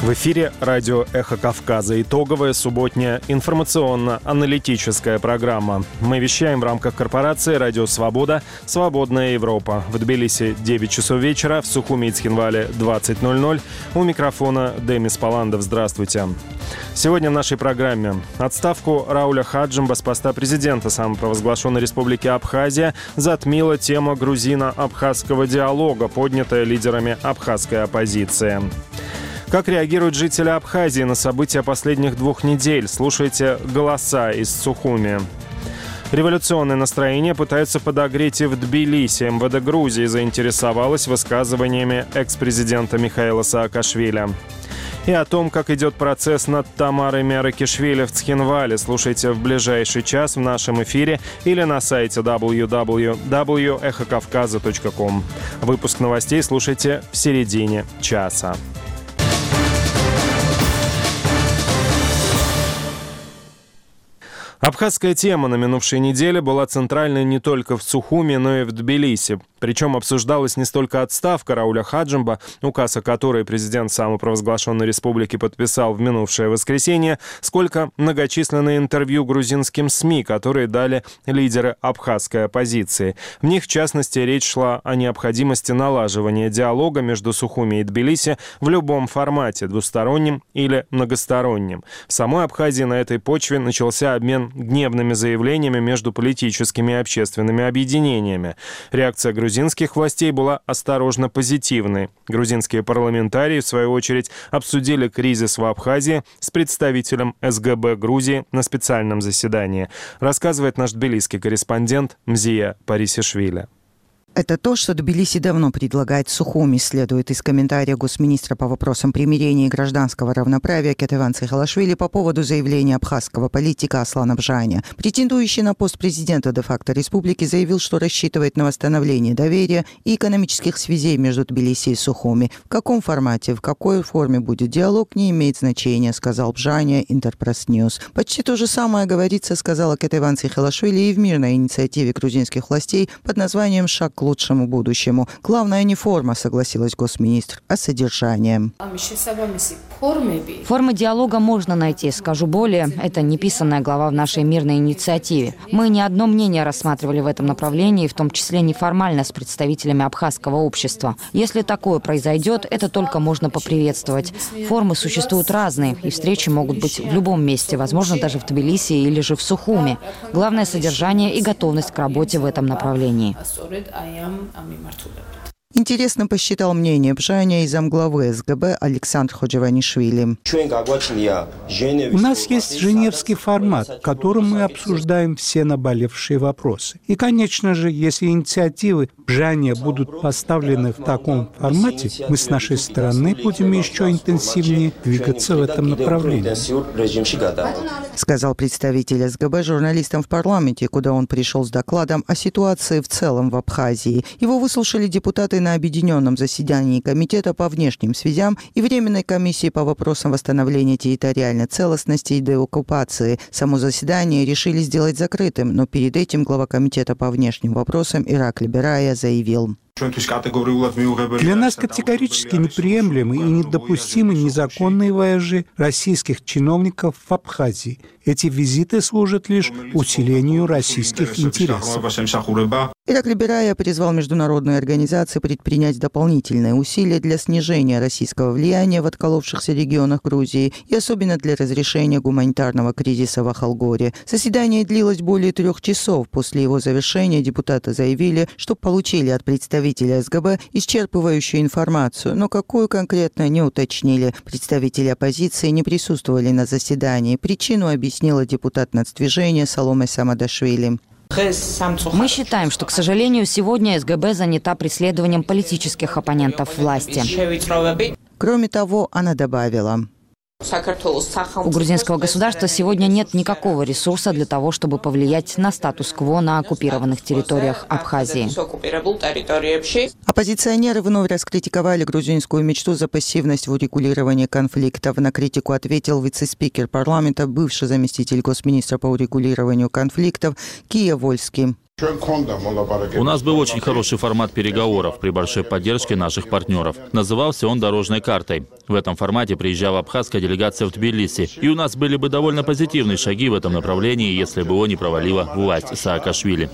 В эфире радио «Эхо Кавказа». Итоговая субботняя информационно-аналитическая программа. Мы вещаем в рамках корпорации «Радио Свобода. Свободная Европа». В Тбилиси 9 часов вечера, в Сухуми и Цхинвале 20:00. У микрофона Демис Паландов. Здравствуйте. Сегодня в нашей программе отставку Рауля Хаджимба с поста президента самопровозглашенной республики Абхазия затмила тема грузино-абхазского диалога, поднятая лидерами абхазской оппозиции. Как реагируют жители Абхазии на события последних 2 недель? Слушайте голоса из Сухуми. Революционные настроения пытаются подогреть и в Тбилиси. МВД Грузии заинтересовалась высказываниями экс-президента Михаила Саакашвили. И о том, как идет процесс над Тамарой Мяракишвили в Цхинвале, слушайте в ближайший час в нашем эфире или на сайте www.echokavkaza.com. Выпуск новостей слушайте в середине часа. Абхазская тема на минувшей неделе была центральной не только в Сухуми, но и в Тбилиси. Причем обсуждалась не столько отставка Рауля Хаджимба, указ о которой президент самопровозглашенной республики подписал в минувшее воскресенье, сколько многочисленные интервью грузинским СМИ, которые дали лидеры абхазской оппозиции. В них, в частности, речь шла о необходимости налаживания диалога между Сухуми и Тбилиси в любом формате, двустороннем или многостороннем. В самой Абхазии на этой почве начался обмен гневными заявлениями между политическими и общественными объединениями. Реакция грузинских властей была осторожно позитивной. Грузинские парламентарии, в свою очередь, обсудили кризис в Абхазии с представителем СГБ Грузии на специальном заседании. Рассказывает наш тбилисский корреспондент Мзия Парисишвили. Это то, что Тбилиси давно предлагает Сухуми, следует из комментария госминистра по вопросам примирения и гражданского равноправия Кетеван Цихалашвили по поводу заявления абхазского политика Аслана Бжаня. Претендующий на пост президента де-факто республики заявил, что рассчитывает на восстановление доверия и экономических связей между Тбилиси и Сухуми. В каком формате, в какой форме будет диалог, не имеет значения, сказал Бжаня Интерпресс Ньюс. Почти то же самое говорится, сказала Кетеван Цихалашвили, и в мирной инициативе грузинских властей под названием «Шаг к лучшему будущему». Главное не форма, согласилась госминистр, а содержание. Формы диалога можно найти. Скажу более, это неписанная глава в нашей мирной инициативе. Мы не одно мнение рассматривали в этом направлении, в том числе неформально с представителями абхазского общества. Если такое произойдет, это только можно поприветствовать. Формы существуют разные, и встречи могут быть в любом месте, возможно, даже в Тбилиси или же в Сухуми. Главное — содержание и готовность к работе в этом направлении. Интересно посчитал мнение Бжаня и замглавы СГБ Александр Ходжеванишвили. У нас есть женевский формат, в котором мы обсуждаем все наболевшие вопросы. И, конечно же, если инициативы Бжаня будут поставлены в таком формате, мы с нашей стороны будем еще интенсивнее двигаться в этом направлении. Сказал представитель СГБ журналистам в парламенте, куда он пришел с докладом о ситуации в целом в Абхазии. Его выслушали депутаты на объединенном заседании Комитета по внешним связям и Временной комиссии по вопросам восстановления территориальной целостности и деоккупации. Само заседание решили сделать закрытым, но перед этим глава Комитета по внешним вопросам Иракли Берая заявил: для нас категорически неприемлемы и недопустимы незаконные вояжи российских чиновников в Абхазии. Эти визиты служат лишь усилению российских интересов. Иракли Берая призвал международные организации предпринять дополнительные усилия для снижения российского влияния в отколовшихся регионах Грузии и особенно для разрешения гуманитарного кризиса в Ахалгоре. Заседание длилось более 3 часов. После его завершения депутаты заявили, что получили от представителя СГБ исчерпывающую информацию, но какую конкретно не уточнили. Представители оппозиции не присутствовали на заседании. Причину объяснила депутат нацдвижения Саломе Самадашвили. Мы считаем, что, к сожалению, сегодня СГБ занята преследованием политических оппонентов власти. Кроме того, она добавила: У грузинского государства сегодня нет никакого ресурса для того, чтобы повлиять на статус-кво на оккупированных территориях Абхазии. Оппозиционеры вновь раскритиковали грузинскую мечту за пассивность в урегулировании конфликтов. На критику ответил вице-спикер парламента, бывший заместитель госминистра по урегулированию конфликтов Кия Вольский. У нас был очень хороший формат переговоров при большой поддержке наших партнеров. Назывался он «Дорожной картой». В этом формате приезжала абхазская делегация в Тбилиси. И у нас были бы довольно позитивные шаги в этом направлении, если бы его не провалила власть Саакашвили.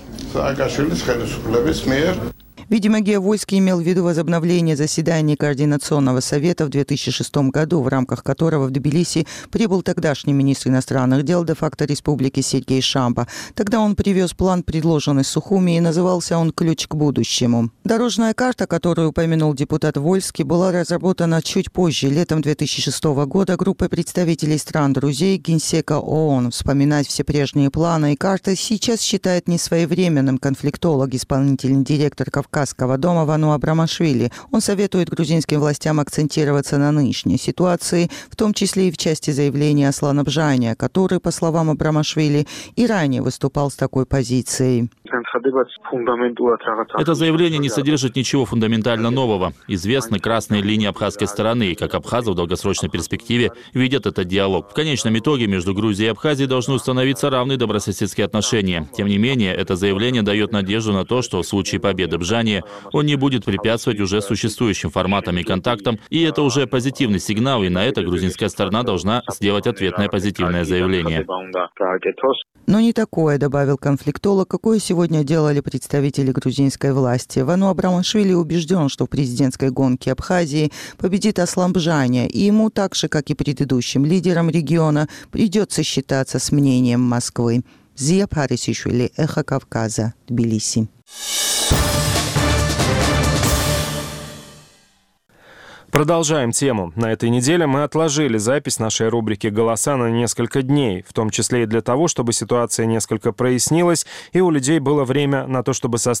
Видимо, Геовойский имел в виду возобновление заседания Координационного совета в 2006 году, в рамках которого в Тбилиси прибыл тогдашний министр иностранных дел де-факто республики Сергей Шамба. Тогда он привез план, предложенный Сухуми, и назывался он «Ключ к будущему». Дорожная карта, которую упомянул депутат Вольский, была разработана чуть позже, летом 2006 года, группой представителей стран-друзей Генсека ООН. Вспоминать все прежние планы и карты сейчас считает несвоевременным конфликтолог, исполнительный директор Кавказского дома Вану Абрамашвили. Он советует грузинским властям акцентироваться на нынешней ситуации, в том числе и в части заявления Аслана Бжания, который, по словам Абрамашвили, и ранее выступал с такой позицией. Это заявление не содержит ничего фундаментально нового. Известны красные линии абхазской стороны, и как абхазы в долгосрочной перспективе видят этот диалог. В конечном итоге между Грузией и Абхазией должны установиться равные добрососедские отношения. Тем не менее, это заявление дает надежду на то, что в случае победы Бжания он не будет препятствовать уже существующим форматам и контактам, и это уже позитивный сигнал, и на это грузинская сторона должна сделать ответное позитивное заявление. Но не такое, добавил конфликтолог, какое сегодня делали представители грузинской власти. Вану Абрамашвили убежден, что в президентской гонке Абхазии победит Аслан Бжания, и ему, так же, как и предыдущим лидерам региона, придется считаться с мнением Москвы. Зия Парисишвили, Эхо Кавказа, Тбилиси. Продолжаем тему. На этой неделе мы отложили запись нашей рубрики «Голоса» на несколько дней, в том числе и для того, чтобы ситуация несколько прояснилась, и у людей было время на то, чтобы составить